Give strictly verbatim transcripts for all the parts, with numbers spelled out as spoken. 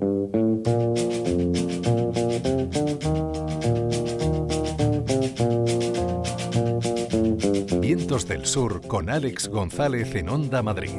Vientos del Sur con Alex González en Onda Madrid.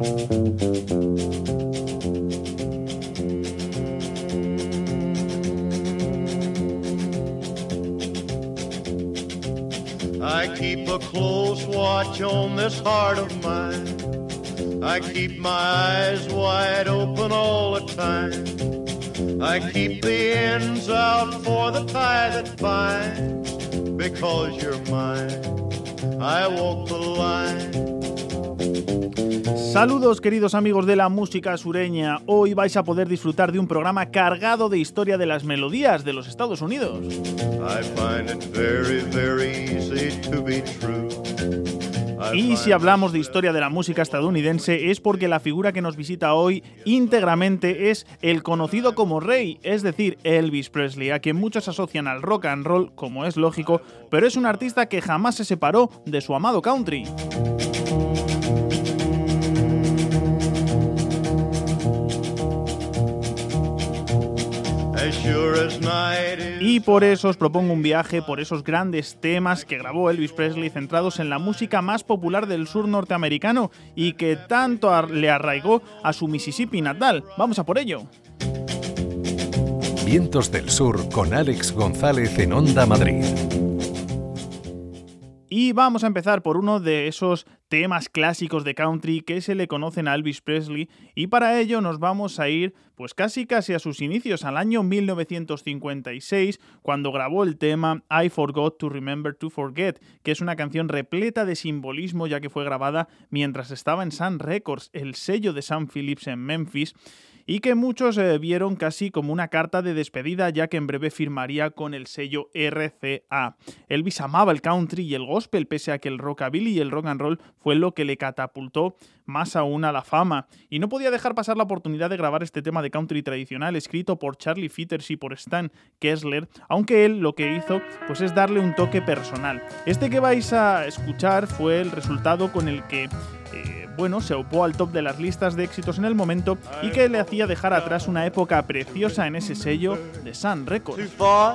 I keep a close watch on this heart of mine. I keep my eyes wide open all the time. I keep the ends out for the tie that binds. Because you're mine, I walk the line. Saludos queridos amigos de la música sureña. Hoy vais a poder disfrutar de un programa cargado de historia de las melodías de los Estados Unidos. I find it very, very easy to be true. Y si hablamos de historia de la música estadounidense es porque la figura que nos visita hoy íntegramente es el conocido como Rey, es decir, Elvis Presley, a quien muchos asocian al rock and roll, como es lógico, pero es un artista que jamás se separó de su amado country. Y por eso os propongo un viaje por esos grandes temas que grabó Elvis Presley centrados en la música más popular del sur norteamericano y que tanto le arraigó a su Mississippi natal. ¡Vamos a por ello! Vientos del Sur con Alex González en Onda Madrid. Y vamos a empezar por uno de esos temas clásicos de country que se le conocen a Elvis Presley, y para ello nos vamos a ir pues casi casi a sus inicios, al año mil novecientos cincuenta y seis, cuando grabó el tema I Forgot to Remember to Forget, que es una canción repleta de simbolismo ya que fue grabada mientras estaba en Sun Records, el sello de Sam Phillips en Memphis, y que muchos eh, vieron casi como una carta de despedida, ya que en breve firmaría con el sello R C A. Elvis amaba el country y el gospel, pese a que el rockabilly y el rock and roll fue lo que le catapultó más aún a la fama, y no podía dejar pasar la oportunidad de grabar este tema de country tradicional escrito por Charlie Fitters y por Stan Kessler, aunque él lo que hizo pues es darle un toque personal. Este que vais a escuchar fue el resultado con el que eh, bueno, se opó al top de las listas de éxitos en el momento y que le hacía dejar atrás una época preciosa en ese sello de Sun Records.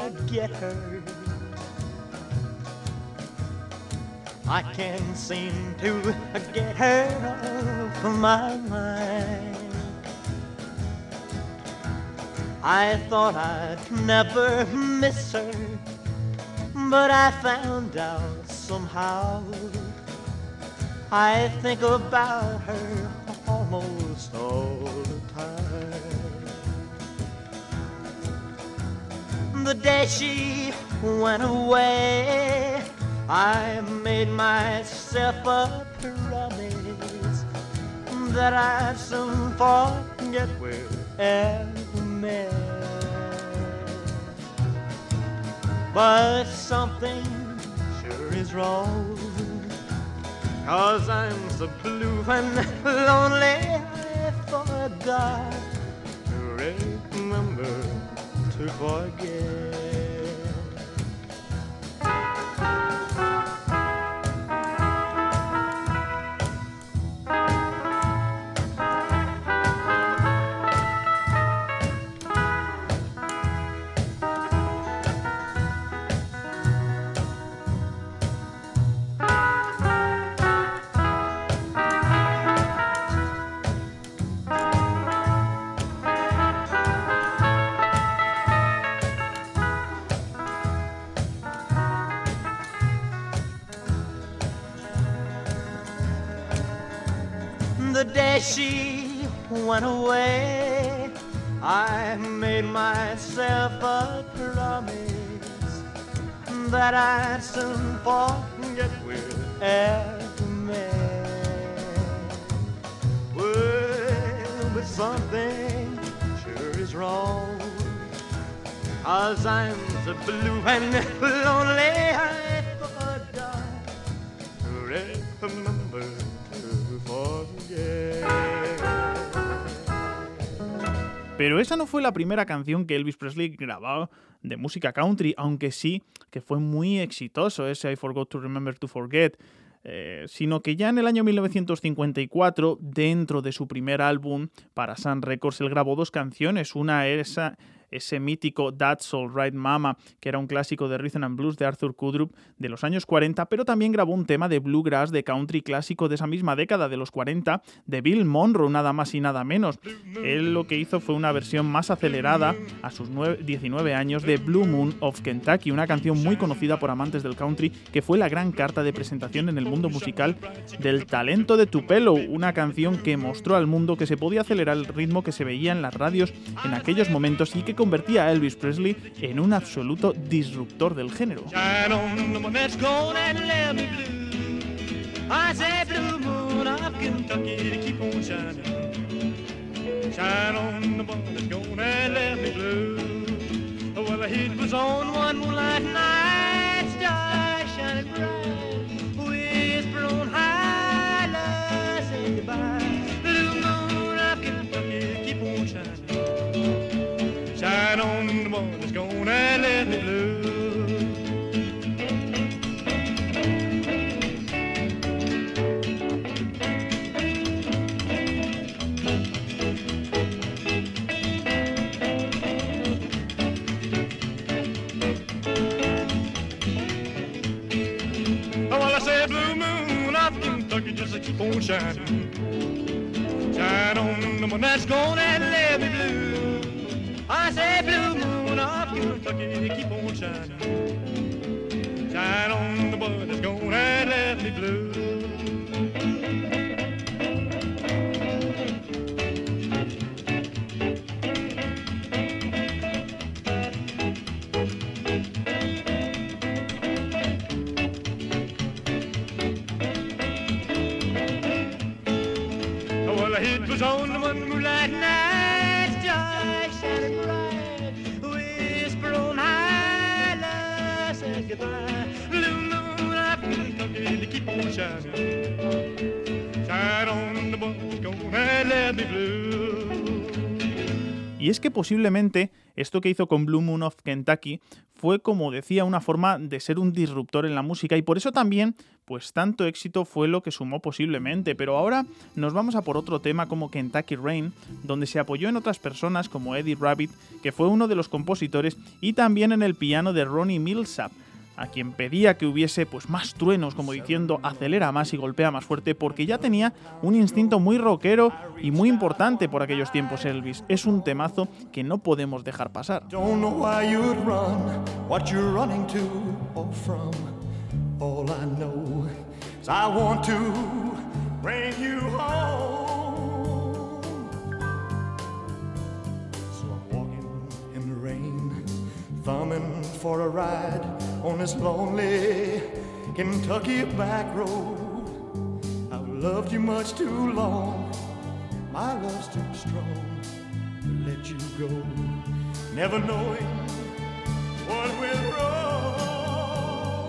I can't seem to get her off my mind. I thought I'd never miss her, but I found out somehow. I think about her almost all the time. The day she went away, I made myself a promise that I'd soon forget we're ever met. But something sure is wrong, 'cause I'm so blue and lonely I forgot to remember to forget. The day she went away, I made myself a promise that I'd soon forget we're ever met. Well, but something sure is wrong, 'cause I'm so blue and lonely I forgot to remember to forget. Pero esa no fue la primera canción que Elvis Presley grabó de música country, aunque sí que fue muy exitoso ese I Forgot to Remember to Forget. eh, sino que ya en el año mil novecientos cincuenta y cuatro, dentro de su primer álbum para Sun Records, él grabó dos canciones. Una esa ese mítico That's All Right Mama, que era un clásico de rhythm and blues de Arthur Kudrup de los años cuarenta, pero también grabó un tema de bluegrass de country clásico de esa misma década, de los cuarenta, de Bill Monroe, nada más y nada menos. Él lo que hizo fue una versión más acelerada a sus diecinueve años de Blue Moon of Kentucky, una canción muy conocida por amantes del country, que fue la gran carta de presentación en el mundo musical del talento de Tupelo, una canción que mostró al mundo que se podía acelerar el ritmo que se veía en las radios en aquellos momentos y que convertía a Elvis Presley en un absoluto disruptor del género. Shine on the one that's gonna let me blue. Oh, well, I said blue moon of Kentucky, just keep on shining. Shine on the one that's gonna let me blue. I say blue moon of Kentucky, keep on shining. Shine on the bud that's gonna let me blue. Well, it was on the one moonlight night, just shining bright, whisper on high, love said goodbye. Blue moon of Kentucky, to keep on shining. Shine on the one gonna let me blue. Y es que posiblemente esto que hizo con Blue Moon of Kentucky fue, como decía, una forma de ser un disruptor en la música, y por eso también, pues tanto éxito fue lo que sumó posiblemente. Pero ahora nos vamos a por otro tema como Kentucky Rain, donde se apoyó en otras personas como Eddie Rabbitt, que fue uno de los compositores, y también en el piano de Ronnie Milsap, a quien pedía que hubiese pues más truenos, como diciendo acelera más y golpea más fuerte, porque ya tenía un instinto muy rockero y muy importante por aquellos tiempos Elvis. Es un temazo que no podemos dejar pasar. Don't know why you'd run, what you're running to or from. All I know is I want to bring you home. So I'm walking in the rain, thumbing for a ride on this lonely Kentucky back road. I've loved you much too long, my love's too strong to let you go, never knowing what went wrong.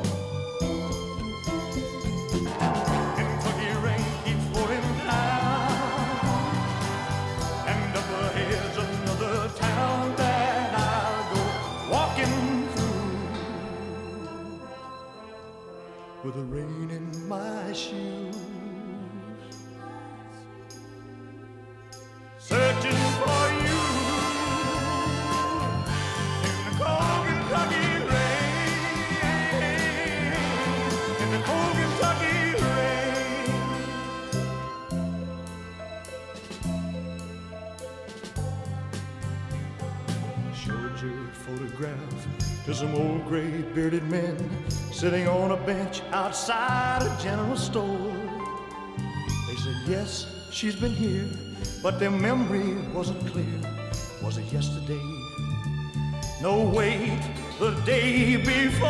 Kentucky rain keeps pouring down, and up ahead's another town that I'll go walking through, with the rain in my shoes, searching for you in the cold Kentucky rain, in the cold Kentucky rain. Showed your photograph to some old gray bearded men sitting on a bench outside a general store. They said, yes, she's been here, but their memory wasn't clear. Was it yesterday? No, wait, the day before.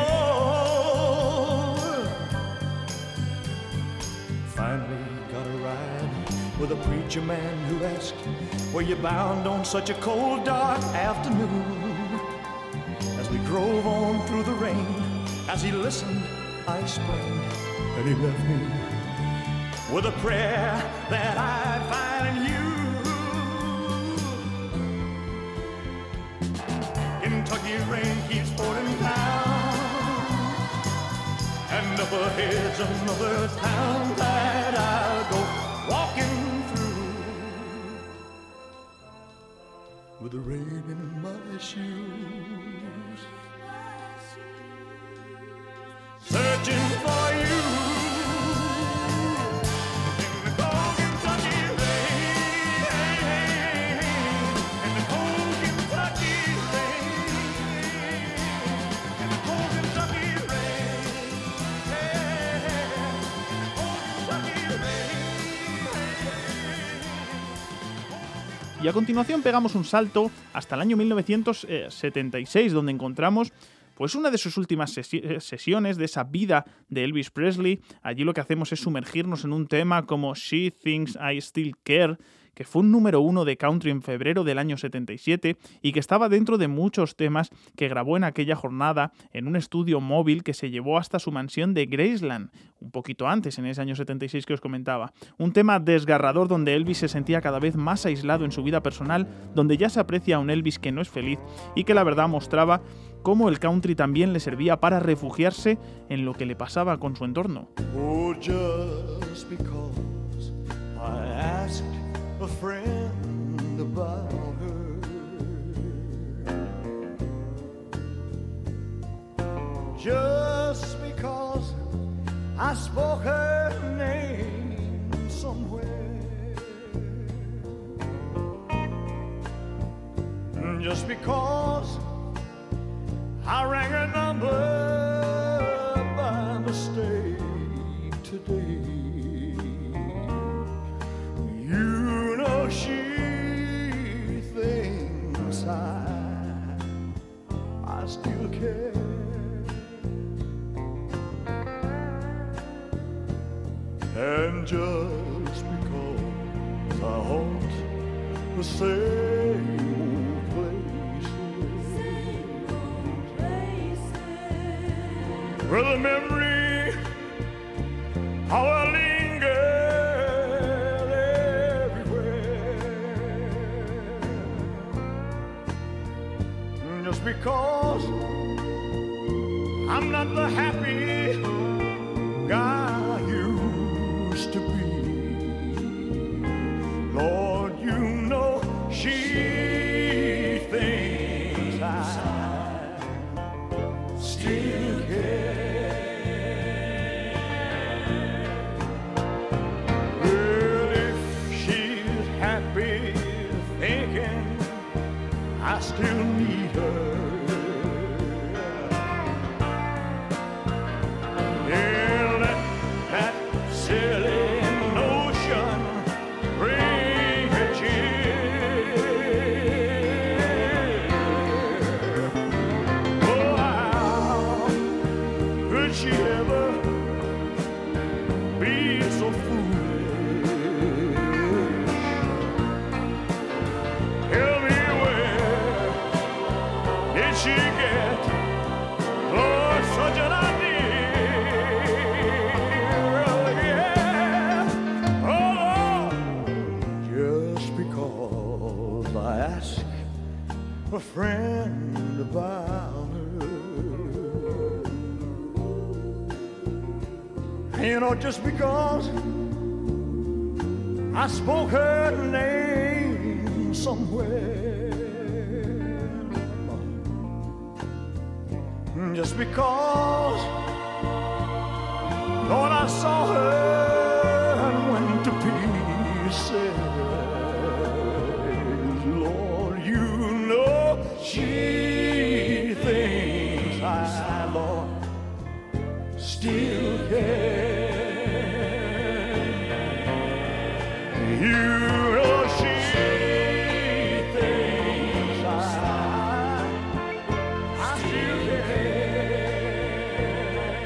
Finally got a ride with a preacher man who asked, were you bound on such a cold, dark afternoon? As we drove on through the rain, as he listened, I explained, and he left me with a prayer that I'd find in you. Kentucky rain keeps pouring down, and up ahead's another town that I'll go walking through with the rain in my shoes, searching for you in the cold Kentucky rain, in the cold Kentucky rain, in the cold Kentucky rain, cold Kentucky rain. Y a continuación pegamos un salto hasta el año mil novecientos setenta y seis, donde encontramos pues una de sus últimas sesi- sesiones de esa vida de Elvis Presley. Allí lo que hacemos es sumergirnos en un tema como She Thinks I Still Care, que fue un número uno de country en febrero del año setenta y siete y que estaba dentro de muchos temas que grabó en aquella jornada en un estudio móvil que se llevó hasta su mansión de Graceland, un poquito antes, en ese año setenta y seis que os comentaba. Un tema desgarrador donde Elvis se sentía cada vez más aislado en su vida personal, donde ya se aprecia a un Elvis que no es feliz y que la verdad mostraba cómo el country también le servía para refugiarse en lo que le pasaba con su entorno. Oh, just because I asked a friend about her, just because I spoke her name somewhere, just because I rang her number by mistake today. You know she thinks I, I still care. And just because I haunt the same old places, where the memory how I linger everywhere, just because I'm not the happy guy I used to be. Lord, you know she thinks I still care. Well, if she's happy thinking I still need her, yeah, let that silly notion bring her cheer. Oh, how could she ever be so foolish? Tell me, where did she get oh, such an idea? Oh, yeah. Oh, Lord. Just because I asked a friend about her, you know, just because I spoke her name somewhere, just because, Lord, I saw her and went to pieces. Lord, you know she thinks I, Lord, still care. You know she thinks I, I still care.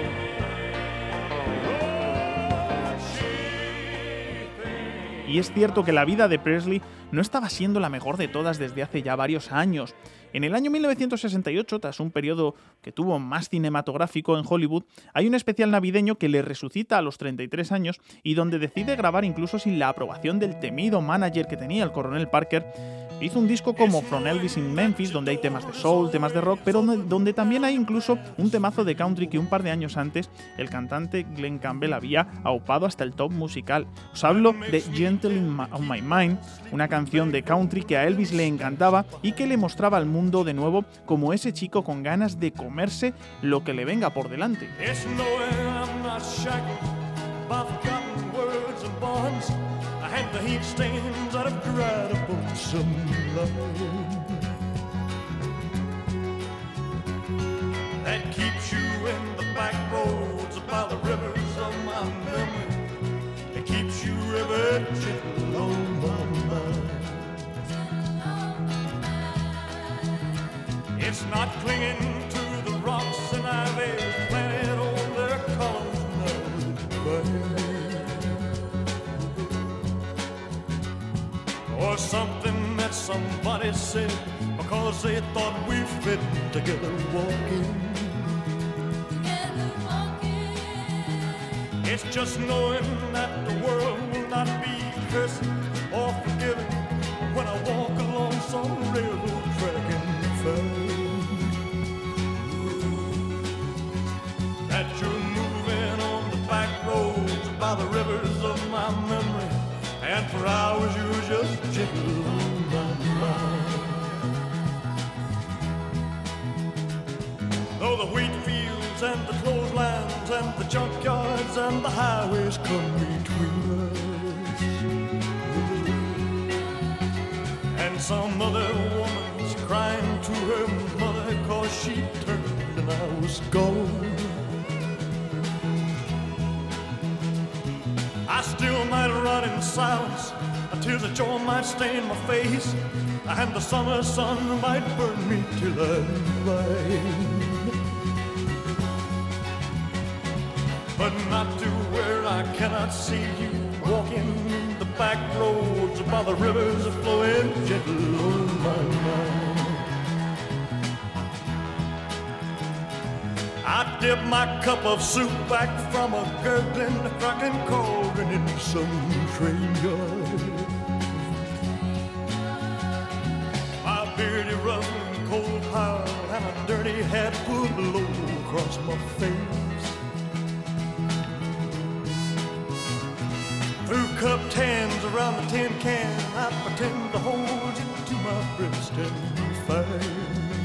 Oh, she thinks. Y es cierto que la vida de Presley no estaba siendo la mejor de todas desde hace ya varios años. En el año mil novecientos sesenta y ocho, tras un periodo que tuvo más cinematográfico en Hollywood, hay un especial navideño que le resucita a los treinta y tres años y donde decide grabar incluso sin la aprobación del temido manager que tenía, el coronel Parker. Hizo un disco como From Elvis in Memphis, donde hay temas de soul, temas de rock, pero donde también hay incluso un temazo de country que un par de años antes el cantante Glen Campbell había aupado hasta el top musical. Os hablo de Gentle on My Mind, una canción de country que a Elvis le encantaba y que le mostraba al mundo de nuevo como ese chico con ganas de comerse lo que le venga por delante. And the heat stains that have dried upon some line that keeps you in the back roads by the rivers of my memory. It keeps you ever gentle on my mind. It's not clinging to the rocks and ivy planted on their columns now. Or something that somebody said because they thought we fit together walking. Together walking. It's just knowing that the world will not be cursing or forgiving when I walk along some railroad track and find that you're moving on the back roads by the rivers of my memory. And for hours you were just gentle on my mind. Though the wheat fields and the clotheslines and the junkyards and the highways come between us, and some other woman's crying to her mother cause she turned and I was gone, I still might run in silence, tears of joy might stain my face, and the summer sun might burn me till I'm blind. But not to where I cannot see you walking the back roads by the rivers flowing gentle on my mind. I dip my cup of soup back from a gurgling, cracking cauldron in some train yard. My beardy rustling cold pile and a dirty hat pulled low across my face. Through cupped hands around the tin can, I pretend to hold you to my breast and fight.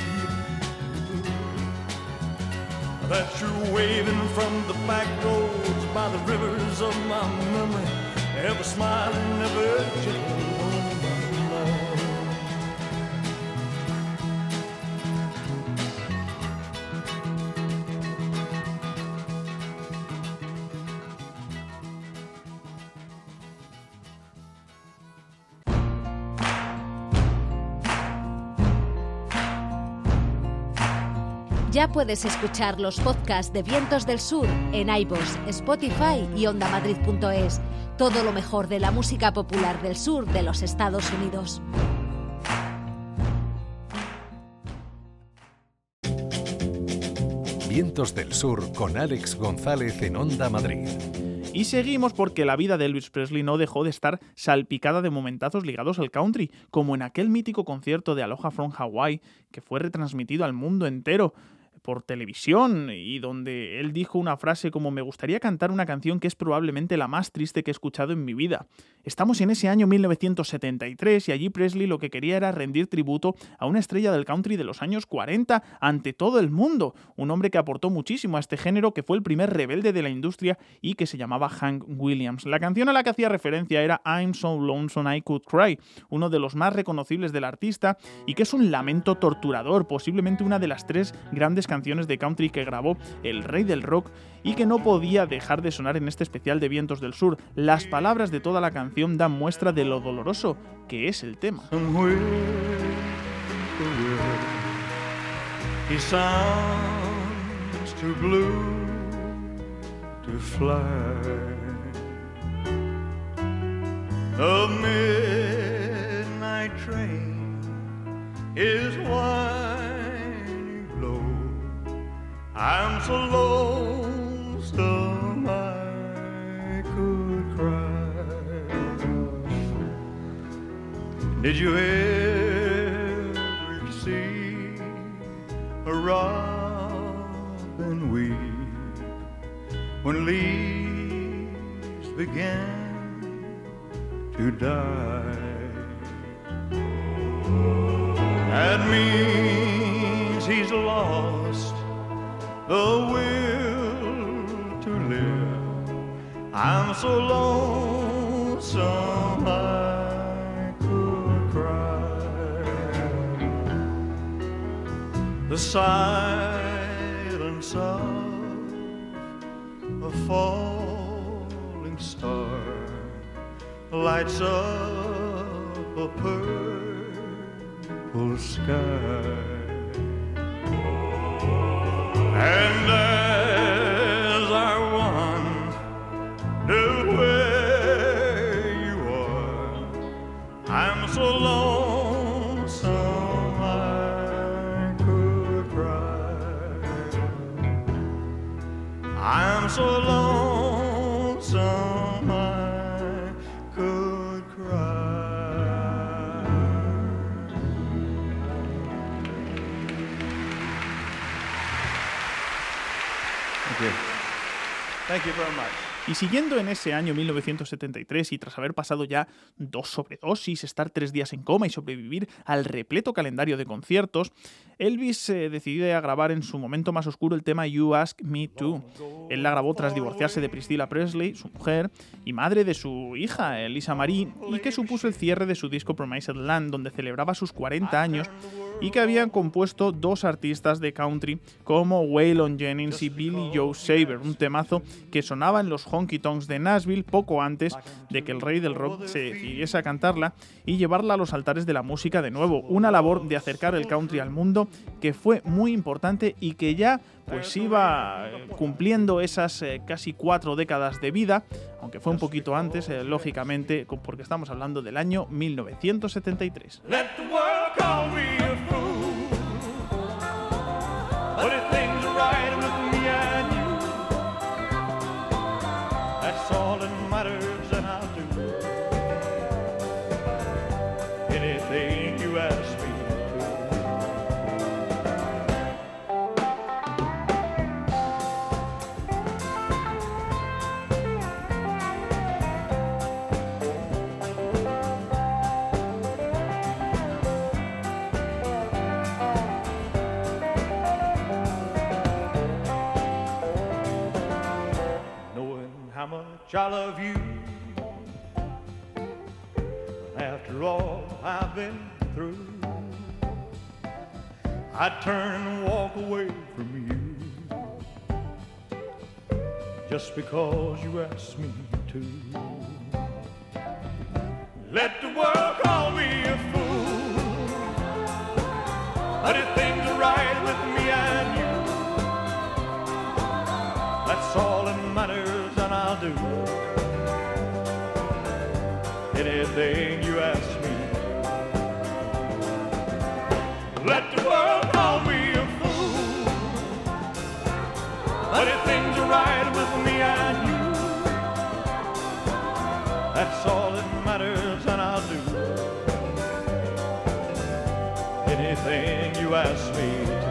That you're waving from the back roads by the rivers of my memory, ever smiling, ever gentle on my mind. Ya puedes escuchar los podcasts de Vientos del Sur en iVoox, Spotify y onda madrid punto es. Todo lo mejor de la música popular del sur de los Estados Unidos. Vientos del Sur con Álex González en Onda Madrid. Y seguimos porque la vida de Elvis Presley no dejó de estar salpicada de momentazos ligados al country, como en aquel mítico concierto de Aloha from Hawaii que fue retransmitido al mundo entero por televisión y donde él dijo una frase como: me gustaría cantar una canción que es probablemente la más triste que he escuchado en mi vida. Estamos en ese año mil novecientos setenta y tres y allí Presley lo que quería era rendir tributo a una estrella del country de los años cuarenta ante todo el mundo, un hombre que aportó muchísimo a este género, que fue el primer rebelde de la industria y que se llamaba Hank Williams. La canción a la que hacía referencia era I'm So Lonesome I Could Cry, uno de los más reconocibles del artista y que es un lamento torturador, posiblemente una de las tres grandes canciones de country que grabó el rey del rock y que no podía dejar de sonar en este especial de Vientos del Sur. Las palabras de toda la canción dan muestra de lo doloroso que es el tema. He sounds too blue to fly. The midnight train is wide. I'm so lonesome I could cry. Did you ever see a robin weep when leaves began to die? That means he's lost the will to live. I'm so lonesome I could cry. The silence of a falling star lights up a purple sky. And as I wonder where you are, I'm so lonesome I could cry. I'm so lonesome I could cry. Thank you. Thank you very much. Y siguiendo en ese año mil novecientos setenta y tres y tras haber pasado ya dos sobredosis, estar tres días en coma y sobrevivir al repleto calendario de conciertos, Elvis eh, decidió grabar en su momento más oscuro el tema You Ask Me To. Él la grabó tras divorciarse de Priscilla Presley, su mujer, y madre de su hija, Lisa Marie, y que supuso el cierre de su disco Promised Land, donde celebraba sus cuarenta años y que habían compuesto dos artistas de country como Waylon Jennings y Billy Joe Saber, un temazo que sonaba en los honky tonks de Nashville poco antes de que el rey del rock se decidiese a cantarla y llevarla a los altares de la música de nuevo, una labor de acercar el country al mundo que fue muy importante y que ya pues iba cumpliendo esas eh, casi cuatro décadas de vida, aunque fue un poquito antes, eh, lógicamente, porque estamos hablando del año mil novecientos setenta y tres. Let the world call me a fool, but if things are right with me and you, that's all that matters, and I'll do anything you ask me how much I love you. After all I've been through, I'd turn and walk away from you just because you asked me to. Let the world call me a fool, but if things are right with me and you, that's all that matters, and I'll do anything you ask me. Let the world call me a fool, but if things are right with me and you, that's all that matters, and I'll do anything you ask me to.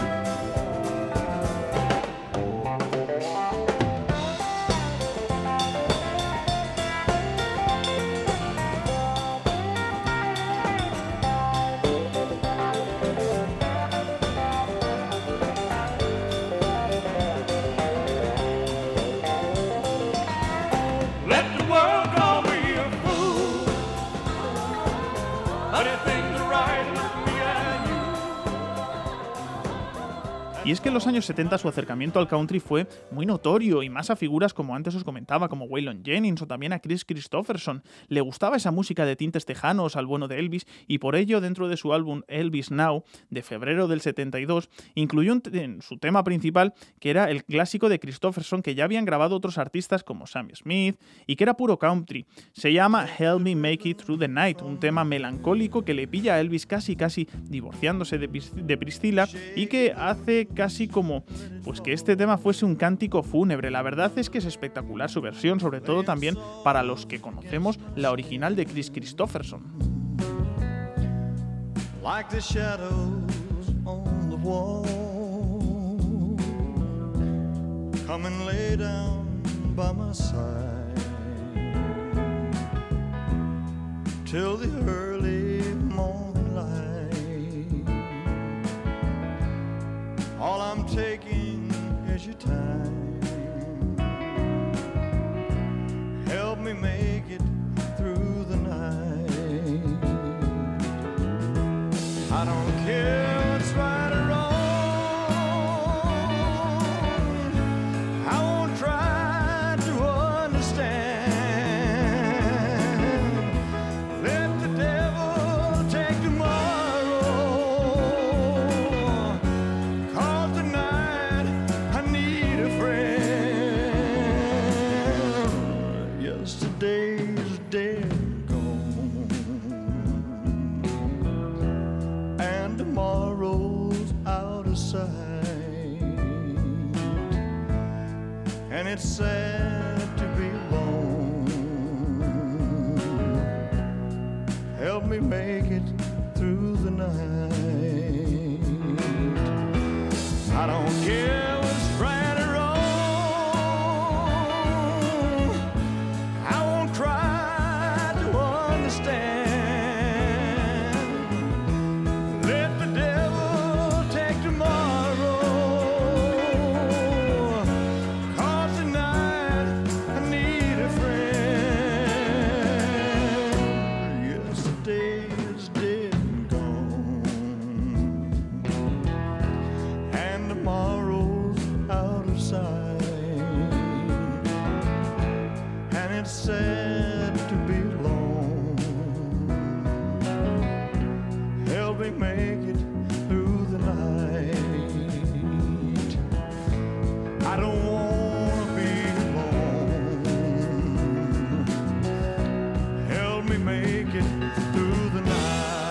Y es que en los años setenta su acercamiento al country fue muy notorio, y más a figuras como antes os comentaba, como Waylon Jennings o también a Chris Christopherson. Le gustaba esa música de tintes tejanos al bueno de Elvis, y por ello dentro de su álbum Elvis Now, de febrero del setenta y dos, incluyó en su tema principal, que era el clásico de Christopherson que ya habían grabado otros artistas como Sammy Smith, y que era puro country. Se llama Help Me Make It Through the Night, un tema melancólico que le pilla a Elvis casi casi divorciándose de, de Priscilla, y que hace casi como pues que este tema fuese un cántico fúnebre. La verdad es que es espectacular su versión, sobre todo también para los que conocemos la original de Kris Kristofferson. Like the shadows on the wall, come and lay down by my side till the early morning light. All I'm taking is your time. Help me make it through the night. I don't care what's right or wrong. I won't try to understand. Let the devil take tomorrow, 'cause tonight I need a friend. Yesterday's dead. Tomorrow's out of sight, and it's sad to be alone. Help me make it through the night. I don't care what's right or wrong. I won't try to understand. Sad to be alone. Help me make it through the night. I don't wanna be alone. Help me make it through the night.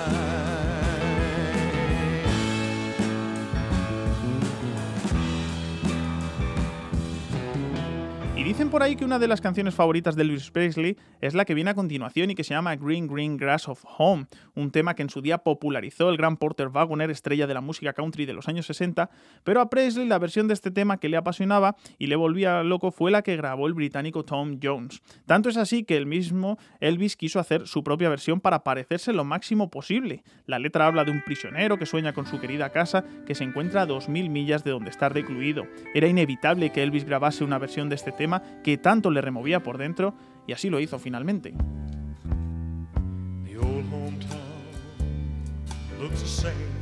Y dicen por ahí que una de las canciones favoritas de Elvis Presley es la que viene a continuación y que se llama Green Green Grass of Home, un tema que en su día popularizó el gran Porter Wagoner, estrella de la música country de los años sesenta, pero a Presley la versión de este tema que le apasionaba y le volvía loco fue la que grabó el británico Tom Jones. Tanto es así que el mismo Elvis quiso hacer su propia versión para parecerse lo máximo posible. La letra habla de un prisionero que sueña con su querida casa que se encuentra a dos mil millas de donde está recluido. Era inevitable que Elvis grabase una versión de este tema que tanto le removía por dentro, y así lo hizo finalmente. The old hometown looks the same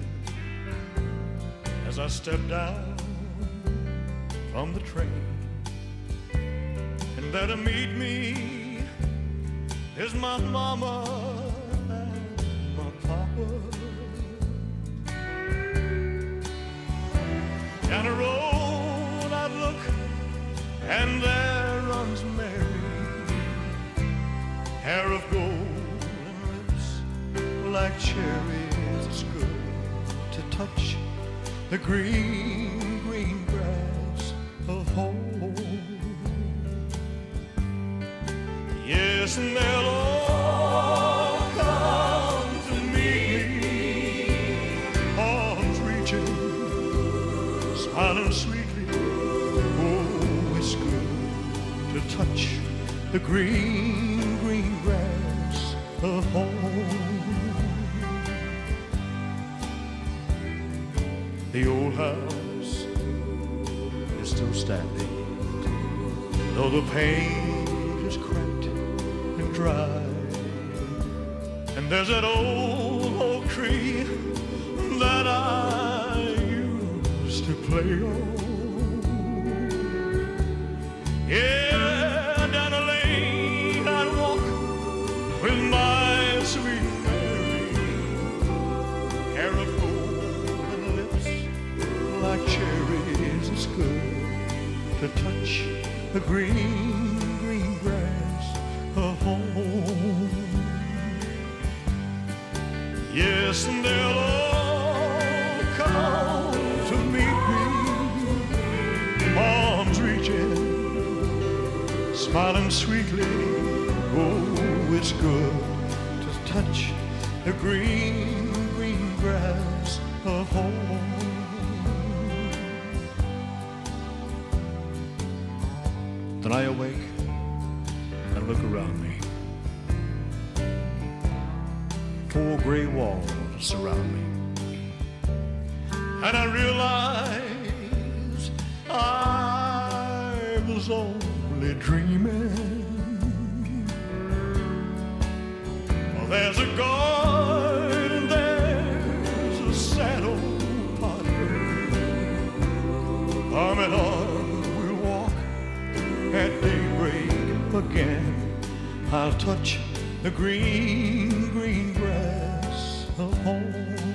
as I step down from the train, and there to meet me is my mama and my papa. Down the road I look, and there runs Mary, hair of gold and lips like cherries. It's good to touch the green, green grass of home. Yes, and they'll all come to meet me, arms reaching, smiling sweetly. To touch the green, green grass of home. The old house is still standing, though the paint is cracked and dry. And there's that old oak tree that I used to play on. Yeah, down a lane I'd walk with my sweet Mary, hair of gold and lips like cherries. It's good to touch the green, green grass of home. Yes, and they'll all come to meet me, smiling sweetly. Oh, it's good to touch the green, green grass of home. Then I awake and look around me. Four gray walls surround me, and I realize I was only dreaming. Well, there's a guard and there's a saddle partner. Arm in arm we'll walk at daybreak again. I'll touch the green, green grass of home.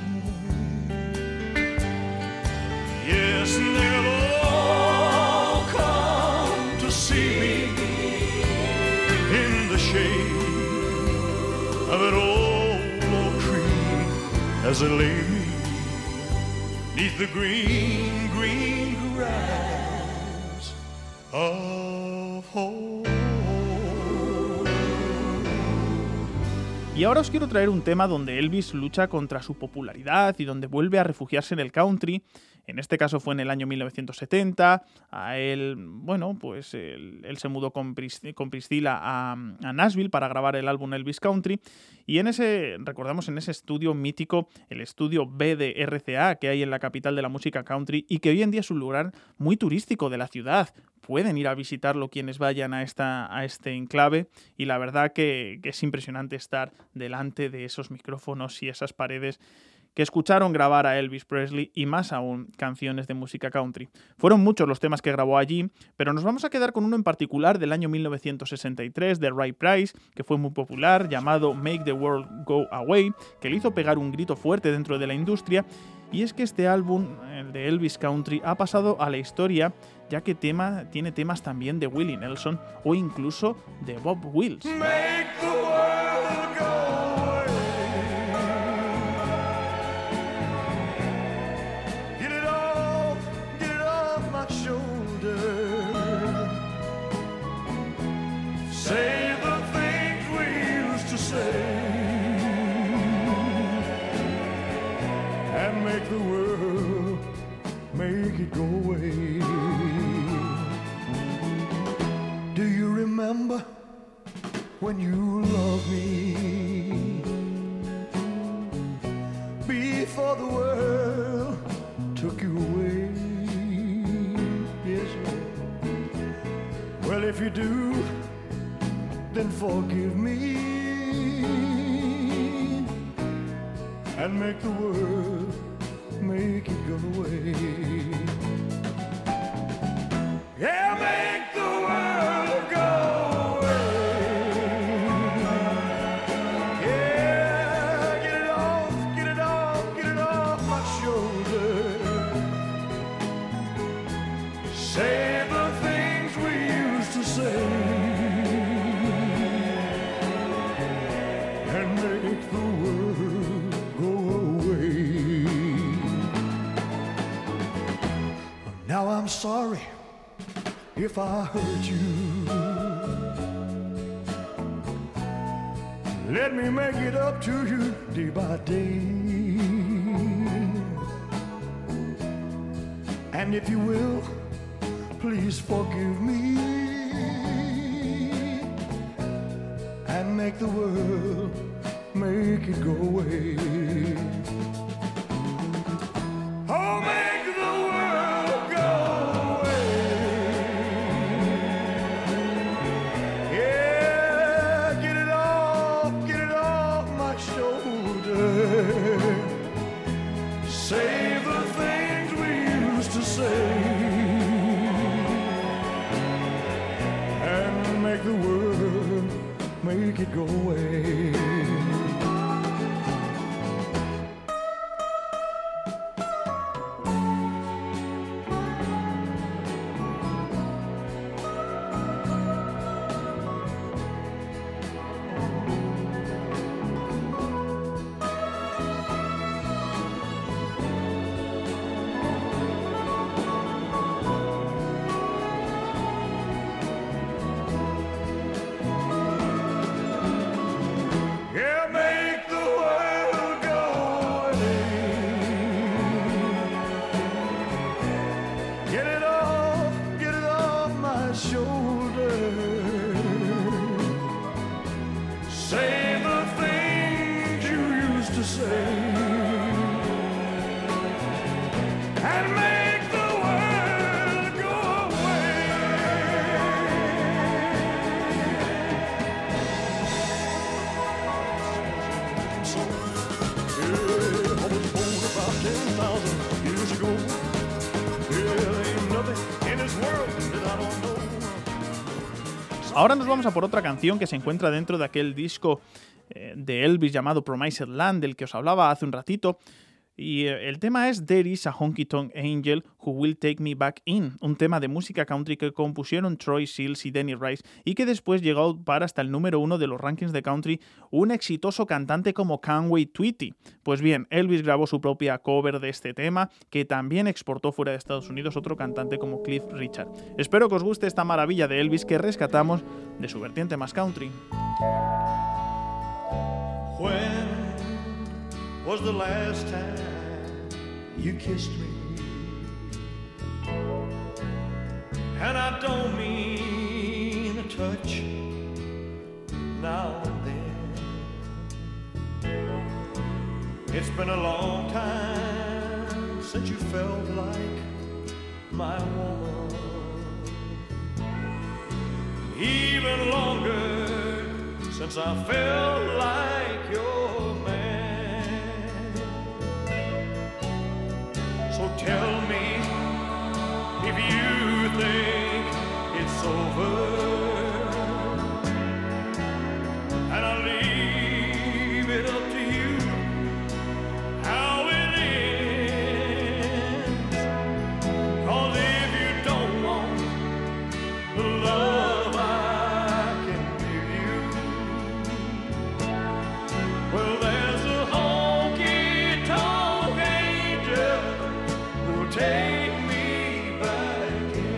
Yes, and they'll all come to see me in the shade of an old oak tree as they lay me neath the green, green grass of home. Y ahora os quiero traer un tema donde Elvis lucha contra su popularidad y donde vuelve a refugiarse en el country. En este caso fue en el año mil novecientos setenta. A él, bueno, pues él, él se mudó con, Pris, con Priscilla a, a Nashville para grabar el álbum Elvis Country. Y en ese, recordamos, en ese estudio mítico, el estudio B de R C A que hay en la capital de la música country y que hoy en día es un lugar muy turístico de la ciudad. Pueden ir a visitarlo quienes vayan a, esta, a este enclave y la verdad que, que es impresionante estar delante de esos micrófonos y esas paredes que escucharon grabar a Elvis Presley y más aún canciones de música country. Fueron muchos los temas que grabó allí, pero nos vamos a quedar con uno en particular del año mil novecientos sesenta y tres de Ray Price, que fue muy popular, llamado Make the World Go Away, que le hizo pegar un grito fuerte dentro de la industria. Y es que este álbum, el de Elvis Country, ha pasado a la historia, ya que tema, tiene temas también de Willie Nelson o incluso de Bob Wills. Make the world go away. Get it off, get it off my shoulder. Say the things we used to say. And make the world, make it go away. Do you remember when you loved me? Before the world took you away. Yes, well, if you do, then forgive me. And make the world, make it go away. Yeah, make the world go away. Yeah, get it off, get it off, get it off my shoulder. Say the things we used to say. And make the world go away. Now I'm sorry if I hurt you. Let me make it up to you day by day. And if you will, please forgive me. And make the world, make it go away. Oh, make the world go away. Yeah, get it off, get it off my shoulder. Say the things we used to say. And make the world, make it go away. and make the world go away. Yeah, I was born about ten thousand years ago. Yeah, there ain't nothing in this world that I don't know. Ahora nos vamos a por otra canción que se encuentra dentro de aquel disco eh, de Elvis llamado Promised Land, del que os hablaba hace un ratito. Y eh, el tema es There is a Honky Tonk Angel Who Will Take Me Back In, un tema de música country que compusieron Troy Seals y Denny Rice y que después llegó a ocupar hasta el número uno de los rankings de country un exitoso cantante como Conway Twitty. Pues bien, Elvis grabó su propia cover de este tema, que también exportó fuera de Estados Unidos otro cantante como Cliff Richard. Espero que os guste esta maravilla de Elvis que rescatamos de su vertiente más country. When was the last time you kissed me? And I don't mean a touch now and then. It's been a long time since you felt like my woman. Even longer since I felt like your man. So tell me if you think it's over, and I'll leave it up to you how it ends. 'Cause if you don't want the love I can give you, well, there's a honky-tonk angel who'll take me back in.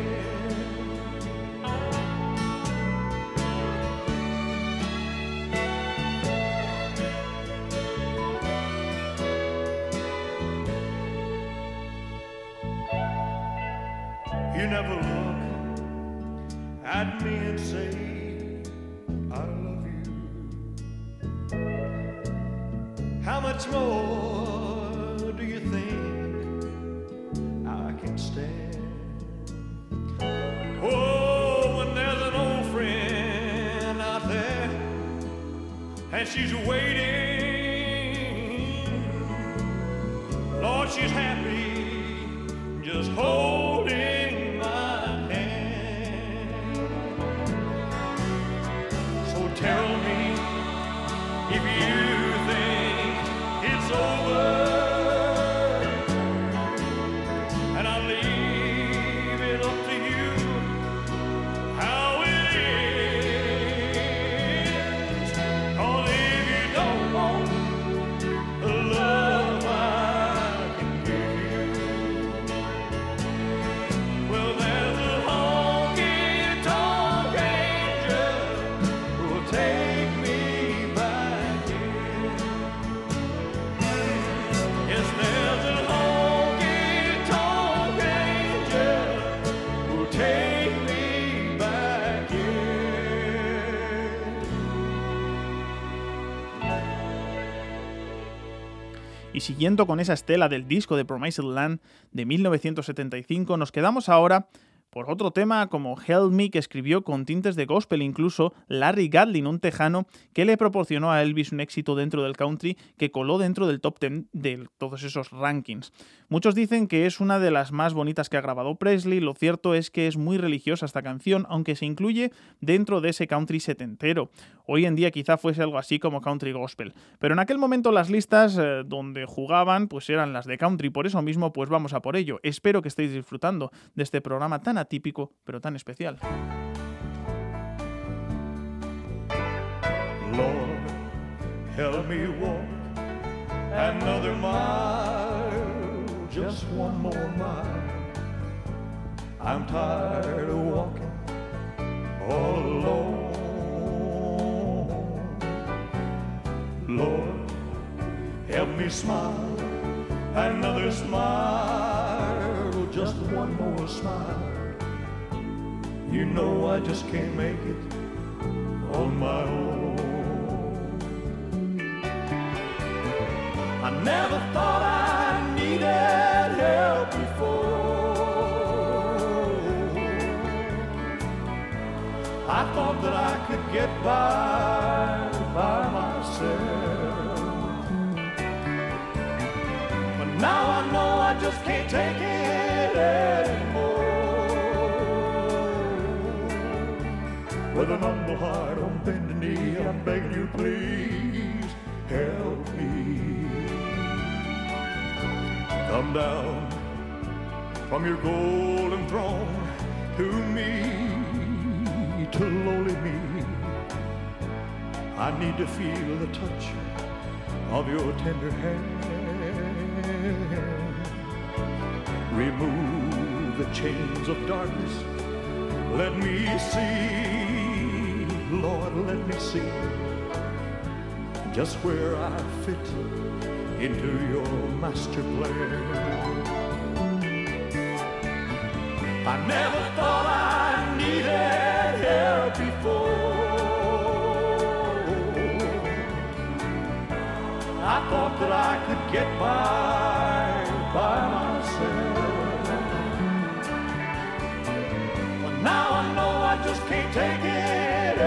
You never look at me and say, I love you. How much more do you think I can stand? Oh, when there's an old friend out there and she's waiting, Lord, she's happy just holding my hand. So tell me if you think it's over, and I'll leave it up to you how it is. 'Cause if you don't want the love I can give you, well, there's a honky-tonk angel who'll take me back in. Yes, there's a honky-tonk angel who'll take me back in. Y siguiendo con esa estela del disco de Promised Land de mil novecientos setenta y cinco, nos quedamos ahora por otro tema como Help Me, que escribió con tintes de gospel incluso Larry Gatlin, un tejano que le proporcionó a Elvis un éxito dentro del country que coló dentro del top diez de todos esos rankings. Muchos dicen que es una de las más bonitas que ha grabado Presley. Lo cierto es que es muy religiosa esta canción, aunque se incluye dentro de ese country setentero. Hoy en día quizá fuese algo así como country gospel, pero en aquel momento las listas eh, donde jugaban pues eran las de country. Por eso mismo pues vamos a por ello. Espero que estéis disfrutando de este programa tan atípico pero tan especial. Lord, help me walk another mile, just one more mile. I'm tired of walking all alone. Lord, help me smile another smile, just one more smile. You know I just can't make it on my own. I never thought I needed help before. thought that I could get by by myself, but now I know I just can't take it anymore. With an humble heart on bended knee, I'm begging you, please help me. Come down from your golden throne to me, to lowly me. I need to feel the touch of your tender hand. Remove the chains of darkness. Let me see, Lord, let me see just where I fit into your master plan. I never thought I needed help before. I thought that I could get by by myself, but now I know I just can't take it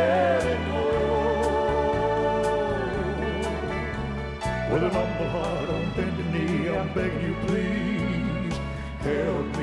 anymore. With an humble heart on bended knee, I'm begging you, please help me.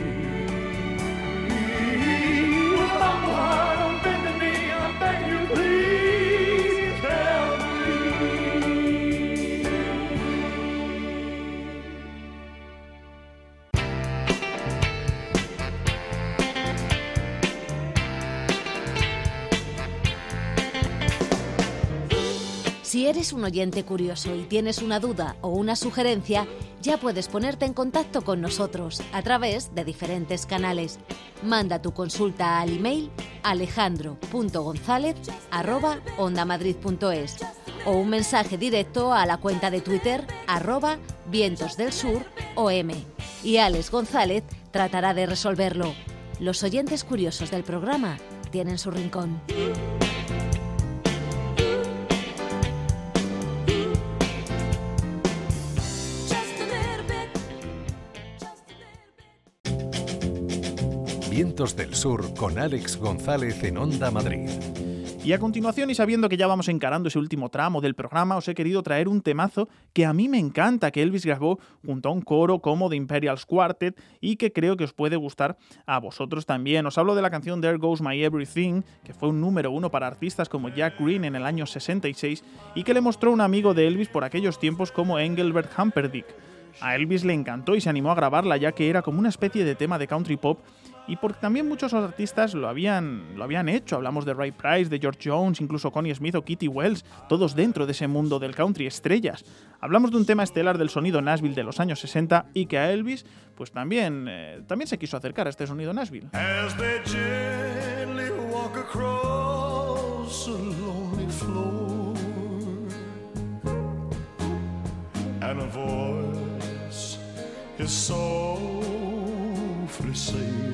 Si eres un oyente curioso y tienes una duda o una sugerencia, ya puedes ponerte en contacto con nosotros a través de diferentes canales. Manda tu consulta al email alejandro punto gonzález arroba ondamadrid punto es o un mensaje directo a la cuenta de Twitter arroba vientos del sur om y Alex González tratará de resolverlo. Los oyentes curiosos del programa tienen su rincón. Vientos del Sur con Alex González en Onda Madrid. Y a continuación, y sabiendo que ya vamos encarando ese último tramo del programa, os he querido traer un temazo que a mí me encanta, que Elvis grabó junto a un coro como The Imperials Quartet y que creo que os puede gustar a vosotros también. Os hablo de la canción There Goes My Everything, que fue un número uno para artistas como Jack Green en el año sesenta y seis y que le mostró un amigo de Elvis por aquellos tiempos como Engelbert Humperdinck. A Elvis le encantó y se animó a grabarla, ya que era como una especie de tema de country pop, y porque también muchos artistas lo habían, lo habían hecho. Hablamos de Ray Price, de George Jones, incluso Connie Smith o Kitty Wells, todos dentro de ese mundo del country, estrellas. Hablamos de un tema estelar del sonido Nashville de los años sesenta y que a Elvis pues también, eh, también se quiso acercar a este sonido Nashville. As they gently walk across a lonely floor, and a voice is softly saying,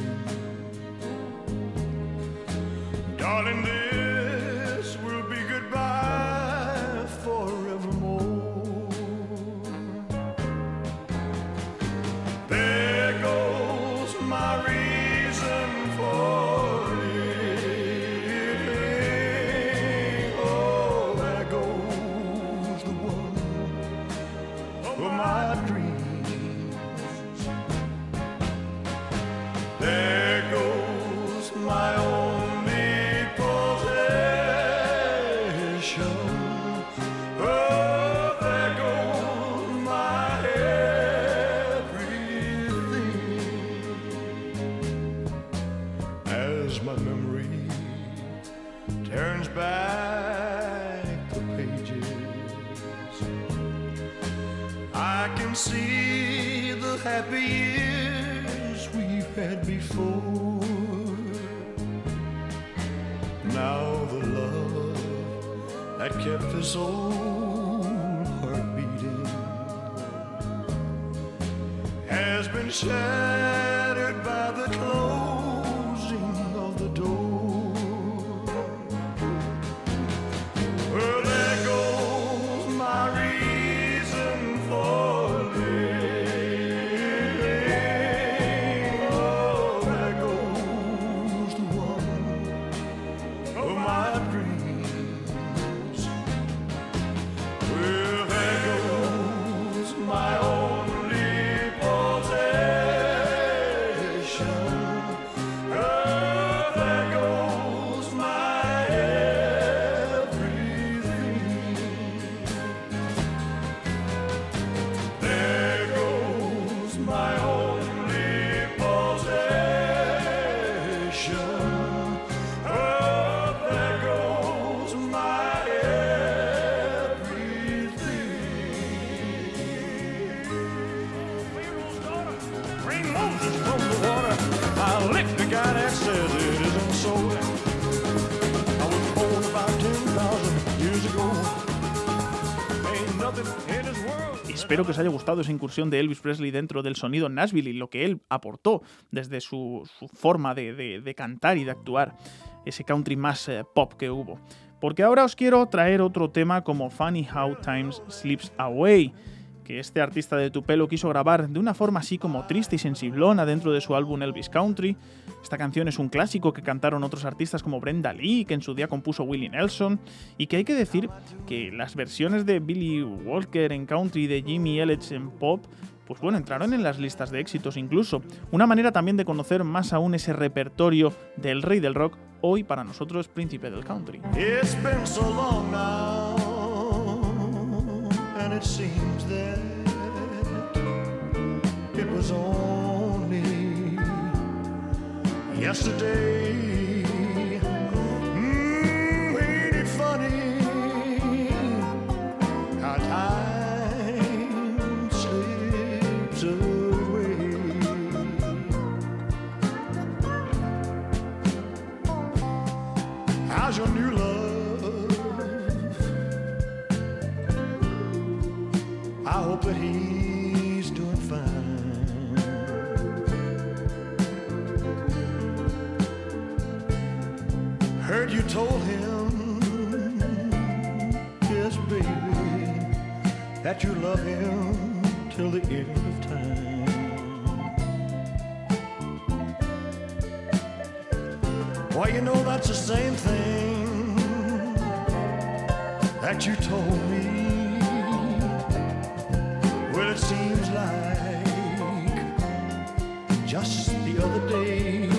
darling, this will be goodbye forevermore. There goes my reason for living. Oh, there goes the one of my dreams. There goes my only possession. Oh, there goes my everything. As my memory turns back the pages, I can see the happy years we've had before. Now the love that kept this old heart beating has been shattered by the closing of the door. Well, there goes my reason for living. Oh, there goes the one of my only possession. Oh, there goes my everything. Pharaoh's daughter, bring Moses from the water. I'll lick the guy that says it isn't so. I was born about ten thousand years ago. Ain't nothing in this world. Espero que os haya gustado esa incursión de Elvis Presley dentro del sonido Nashville y lo que él aportó desde su, su forma de, de, de cantar y de actuar, ese country más eh, pop que hubo. Porque ahora os quiero traer otro tema como Funny How Time Slips Away, que este artista de Tupelo quiso grabar de una forma así como triste y sensiblona dentro de su álbum Elvis Country. Esta canción es un clásico que cantaron otros artistas como Brenda Lee, que en su día compuso Willie Nelson, y que hay que decir que las versiones de Billy Walker en country y de Jimmy Elledge en pop, pues bueno, entraron en las listas de éxitos incluso. Una manera también de conocer más aún ese repertorio del rey del rock, hoy para nosotros príncipe del country. It's been so long now, and it seems that it was only yesterday. Mm, ain't it funny how time slips away? How's your new love? I hope that he's doing fine. Heard you told him, yes, baby, that you love him till the end of time. Well, you know that's the same thing that you told me. Well, it seems like just the other day.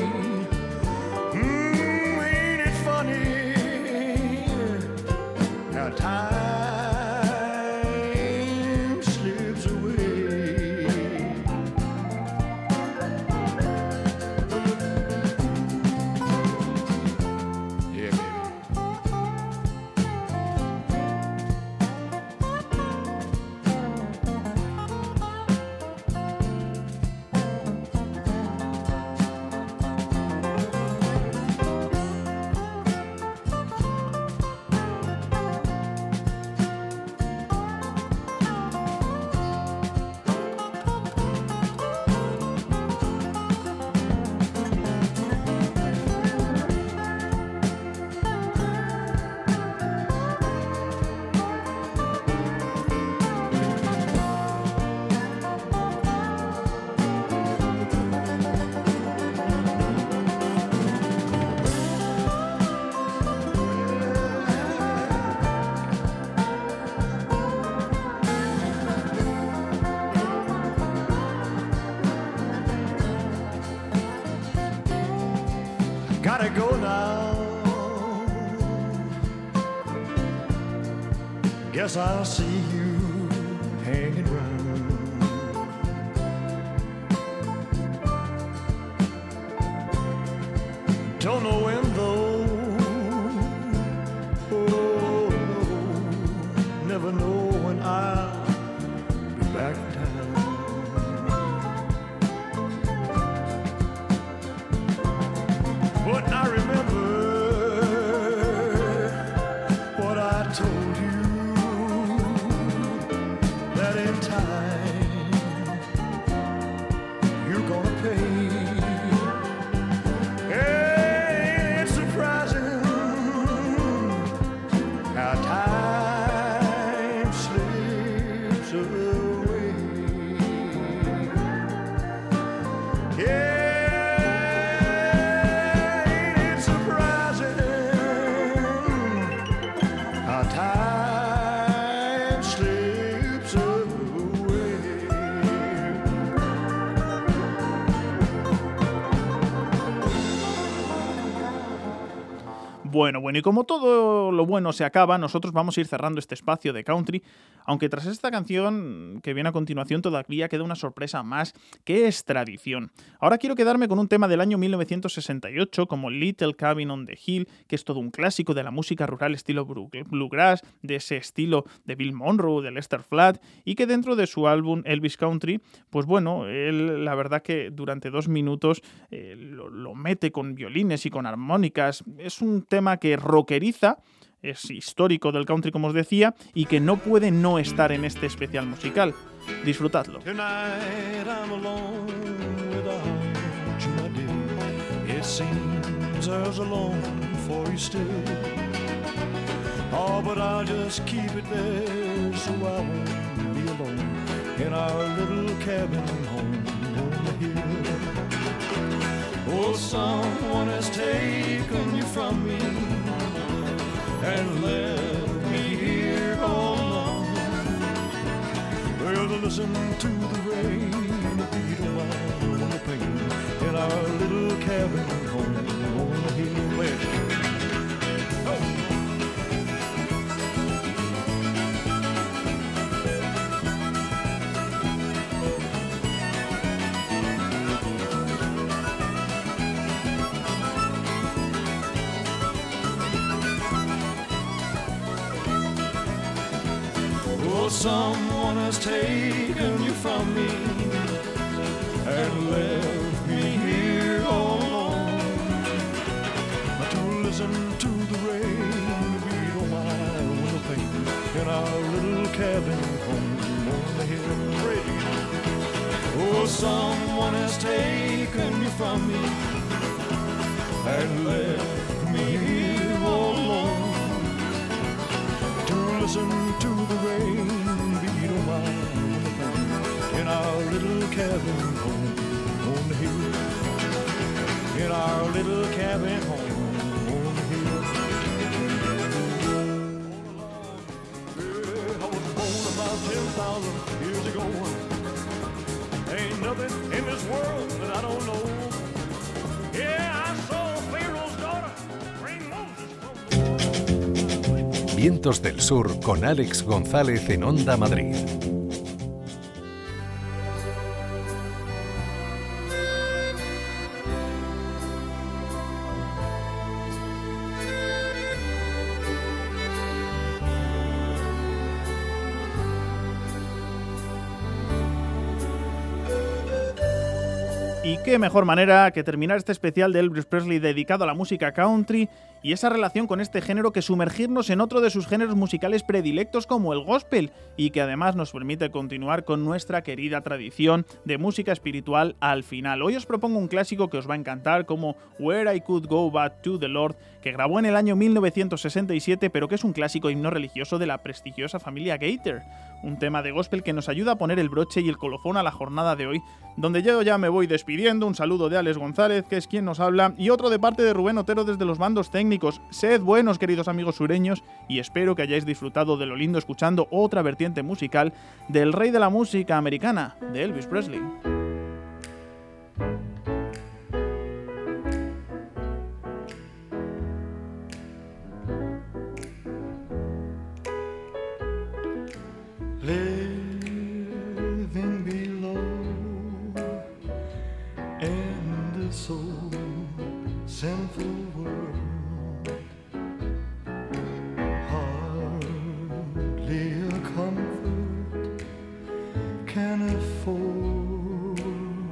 Mm, ain't it funny how time slips away? Yeah, baby. Gotta go now. Guess I'll see you hanging round. Don't know when though. Oh, no. Never know when I'll be back in town. But I remember what I told you, that in time you're gonna pay. Hey, it's surprising how time slips away. Yeah. Bueno, bueno, y como todo lo bueno se acaba, nosotros vamos a ir cerrando este espacio de country, aunque tras esta canción que viene a continuación todavía queda una sorpresa más, que es tradición. Ahora quiero quedarme con un tema del año mil novecientos sesenta y ocho, como Little Cabin on the Hill, que es todo un clásico de la música rural estilo bluegrass, de ese estilo de Bill Monroe, de Lester Flatt, y que dentro de su álbum Elvis Country, pues bueno, él la verdad que durante dos minutos eh, lo, lo mete con violines y con armónicas. Es un tema que rockeriza, es histórico del country, como os decía, y que no puede no estar en este especial musical. Disfrutadlo. Tonight I'm alone without you, my dear. It seems there's a longing for you still. Oh, but I'll just keep it there so I won't be alone in our little cabin home on the hill. Oh, someone has taken you from me and left me here all alone. Well, listen to the rain, the beat of my the pain in our little cabin home on the hill. Play it. Oh. Someone has taken you from me and left me here all alone to listen to the rain beat on my window pane in our little cabin home on the hill. Oh, someone has taken you from me and left me here all alone to listen to the rain in our little cabin home on the hill. In our little cabin home on the hill. Yeah, I was born about ten thousand years ago. Ain't nothing in this world that I don't know. Yeah, I saw Pharaoh's daughter bring Moses from... Vientos del Sur con Alex González en Onda Madrid. Y qué mejor manera que terminar este especial de Elvis Presley dedicado a la música country y esa relación con este género que sumergirnos en otro de sus géneros musicales predilectos como el gospel y que además nos permite continuar con nuestra querida tradición de música espiritual al final. Hoy os propongo un clásico que os va a encantar como Where I Could Go Back to the Lord, que grabó en el año mil novecientos sesenta y siete, pero que es un clásico himno religioso de la prestigiosa familia Gaither. Un tema de gospel que nos ayuda a poner el broche y el colofón a la jornada de hoy, donde yo ya me voy despidiendo. Un saludo de Alex González, que es quien nos habla, y otro de parte de Rubén Otero desde los mandos técnicos. Sed buenos, queridos amigos sureños, y espero que hayáis disfrutado de lo lindo escuchando otra vertiente musical del rey de la música americana, de Elvis Presley. Living below in this so sinful world, hardly a comfort can afford.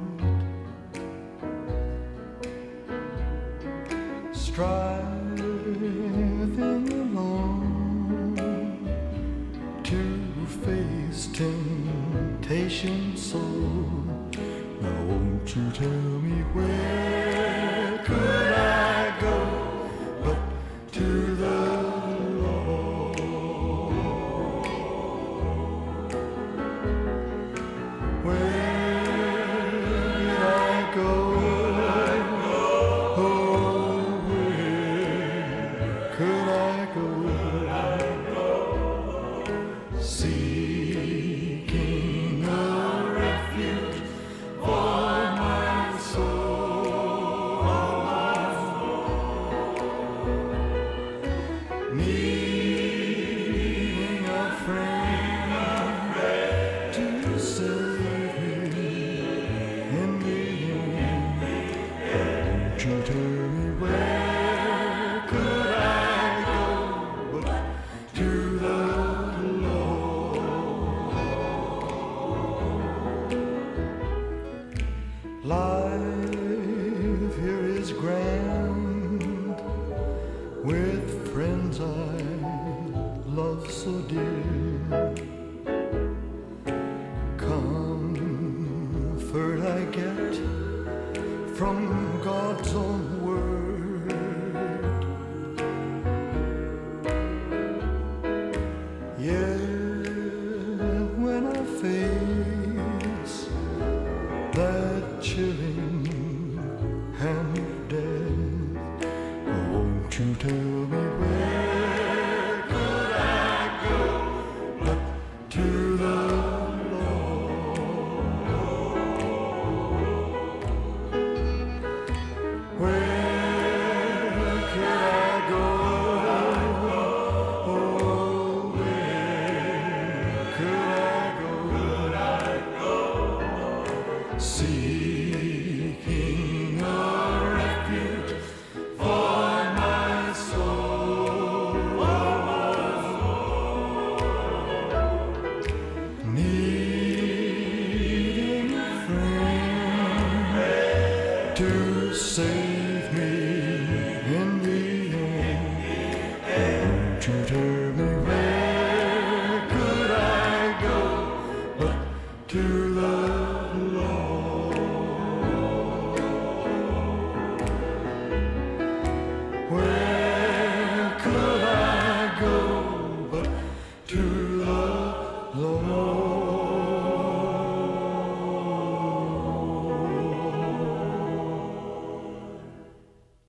Striving along to face temptation so. Now won't you tell me where could I go but to the Lord? Where did I go? Oh, where could I go? Seeking a refuge for my soul. Life here is grand with friends I love so dear. Comfort I get from God's own word. Yeah, when I face that chilling hand of death, won't you tell me where